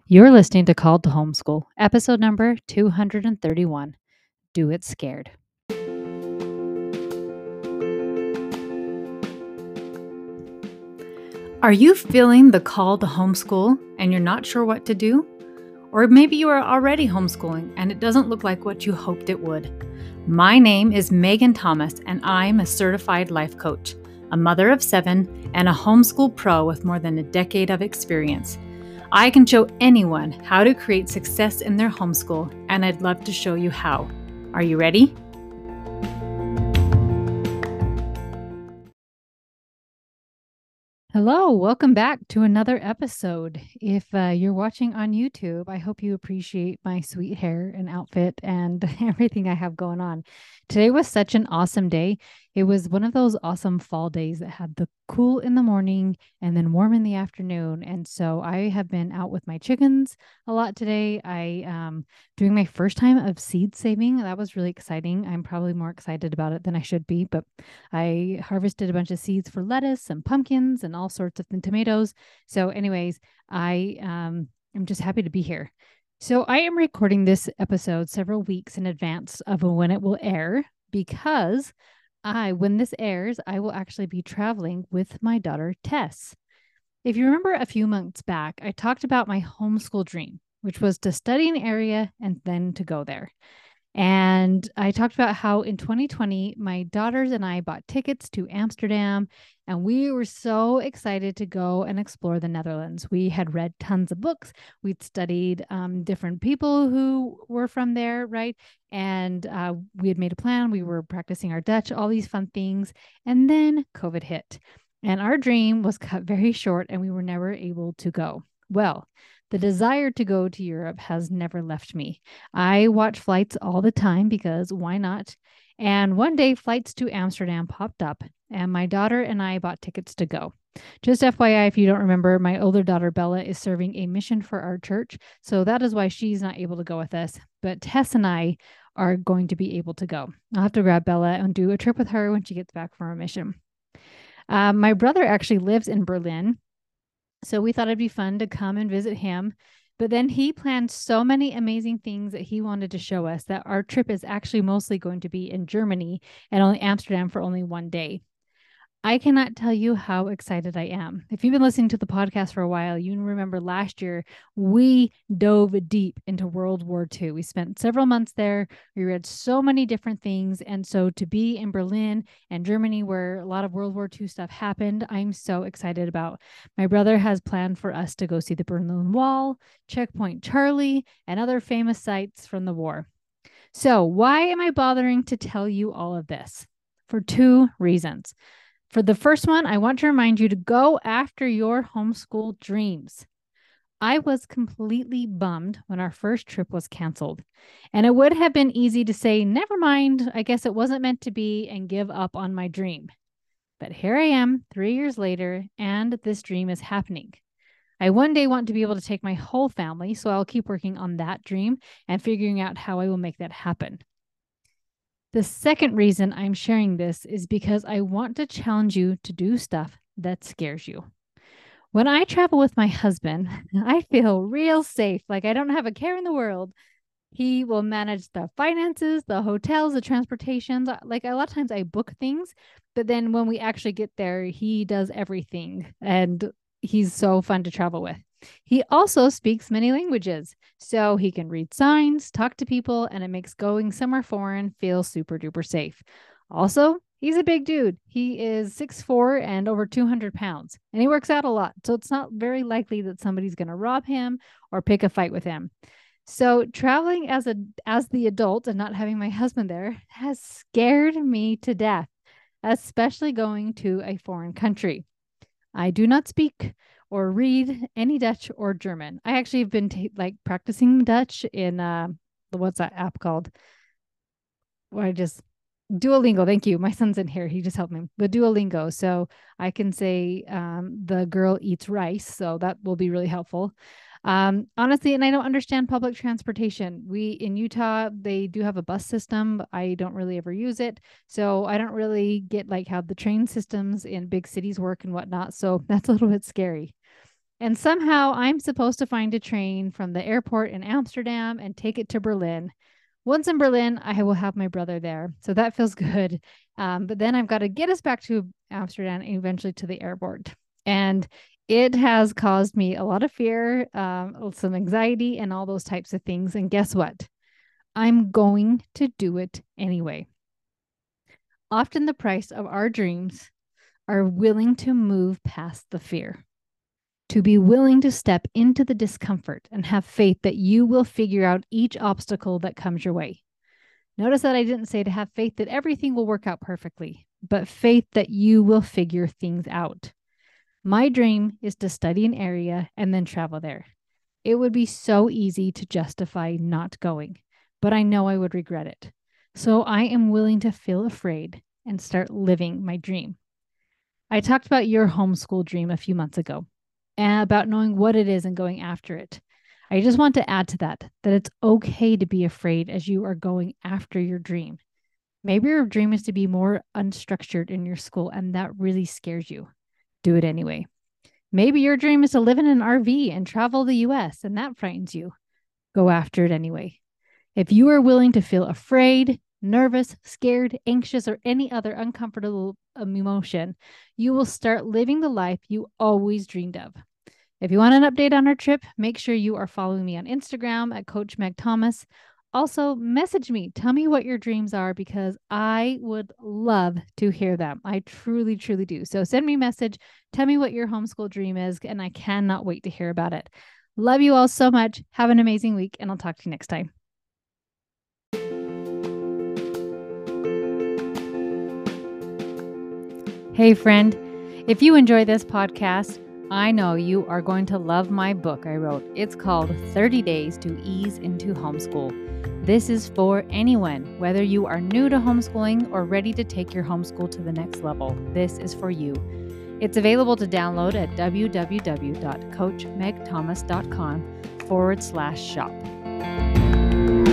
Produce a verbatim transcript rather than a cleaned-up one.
You're listening to Called to Homeschool, episode number two hundred thirty-one. Do It Scared. Are you feeling the call to homeschool and you're not sure what to do? Or maybe you are already homeschooling and it doesn't look like what you hoped it would. My name is Megan Thomas and I'm a certified life coach, a mother of seven, and a homeschool pro with more than a decade of experience. I can show anyone how to create success in their homeschool, and I'd love to show you how. Are you ready? Hello, welcome back to another episode. If uh, you're watching on YouTube, I hope you appreciate my sweet hair and outfit and everything I have going on. Today was such an awesome day. It was one of those awesome fall days that had the cool in the morning and then warm in the afternoon. And so I have been out with my chickens a lot today. I um doing my first time of seed saving. That was really exciting. I'm probably more excited about it than I should be, but I harvested a bunch of seeds for lettuce and pumpkins and all sorts of tomatoes. So anyways, I um I'm just happy to be here. So I am recording this episode several weeks in advance of when it will air because I, when this airs, I will actually be traveling with my daughter, Tess. If you remember a few months back, I talked about my homeschool dream, which was to study an area and then to go there. And I talked about how in twenty twenty, my daughters and I bought tickets to Amsterdam, and we were so excited to go and explore the Netherlands. We had read tons of books. We'd studied um, different people who were from there, right? And uh, we had made a plan. We were practicing our Dutch, all these fun things. And then COVID hit, and our dream was cut very short, and we were never able to go. Well, the desire to go to Europe has never left me. I watch flights all the time because why not? And one day, flights to Amsterdam popped up, and my daughter and I bought tickets to go. Just F Y I, if you don't remember, my older daughter Bella is serving a mission for our church. So that is why she's not able to go with us. But Tess and I are going to be able to go. I'll have to grab Bella and do a trip with her when she gets back from her mission. Uh, my brother actually lives in Berlin. So we thought it'd be fun to come and visit him. But then he planned so many amazing things that he wanted to show us that our trip is actually mostly going to be in Germany and only Amsterdam for only one day. I cannot tell you how excited I am. If you've been listening to the podcast for a while, you remember last year we dove deep into World War Two. We spent several months there. We read so many different things. And so to be in Berlin and Germany, where a lot of World War Two stuff happened, I'm so excited about. My brother has planned for us to go see the Berlin Wall, Checkpoint Charlie, and other famous sites from the war. So why am I bothering to tell you all of this? For two reasons. For the first one, I want to remind you to go after your homeschool dreams. I was completely bummed when our first trip was canceled. And it would have been easy to say, never mind, I guess it wasn't meant to be, and give up on my dream. But here I am, three years later, and this dream is happening. I one day want to be able to take my whole family, so I'll keep working on that dream and figuring out how I will make that happen. The second reason I'm sharing this is because I want to challenge you to do stuff that scares you. When I travel with my husband, I feel real safe, like I don't have a care in the world. He will manage the finances, the hotels, the transportations. Like a lot of times I book things, but then when we actually get there, he does everything. And he's so fun to travel with. He also speaks many languages, so he can read signs, talk to people, and it makes going somewhere foreign feel super duper safe. Also, he's a big dude. He is six foot four and over two hundred pounds, and he works out a lot. So it's not very likely that somebody's going to rob him or pick a fight with him. So traveling as a as the adult and not having my husband there has scared me to death, especially going to a foreign country. I do not speak or read any Dutch or German. I actually have been t- like practicing Dutch in uh, what's that app called? Where I just Duolingo. Thank you. My son's in here. He just helped me. The Duolingo. So I can say um, the girl eats rice. So that will be really helpful. Um, honestly, and I don't understand public transportation. We in Utah, they do have a bus system. I don't really ever use it. So I don't really get like how the train systems in big cities work and whatnot. So that's a little bit scary. And somehow I'm supposed to find a train from the airport in Amsterdam and take it to Berlin. Once in Berlin, I will have my brother there. So that feels good. Um, but then I've got to get us back to Amsterdam and eventually to the airport. And it has caused me a lot of fear, um, some anxiety, and all those types of things. And guess what? I'm going to do it anyway. Often the price of our dreams are willing to move past the fear, to be willing to step into the discomfort and have faith that you will figure out each obstacle that comes your way. Notice that I didn't say to have faith that everything will work out perfectly, but faith that you will figure things out. My dream is to study an area and then travel there. It would be so easy to justify not going, but I know I would regret it. So I am willing to feel afraid and start living my dream. I talked about your homeschool dream a few months ago and about knowing what it is and going after it. I just want to add to that, that it's okay to be afraid as you are going after your dream. Maybe your dream is to be more unstructured in your school and that really scares you. Do it anyway. Maybe your dream is to live in an R V and travel the U S and that frightens you. Go after it anyway. If you are willing to feel afraid, nervous, scared, anxious, or any other uncomfortable emotion, you will start living the life you always dreamed of. If you want an update on our trip, make sure you are following me on Instagram at Coach Meg Thomas. Also, message me. Tell me what your dreams are because I would love to hear them. I truly, truly do. So send me a message. Tell me what your homeschool dream is, and I cannot wait to hear about it. Love you all so much. Have an amazing week, and I'll talk to you next time. Hey, friend. If you enjoy this podcast, I know you are going to love my book I wrote. It's called thirty days to Ease into Homeschool. This is for anyone, whether you are new to homeschooling or ready to take your homeschool to the next level. This is for you. It's available to download at www.coachmegthomas.com forward slash shop.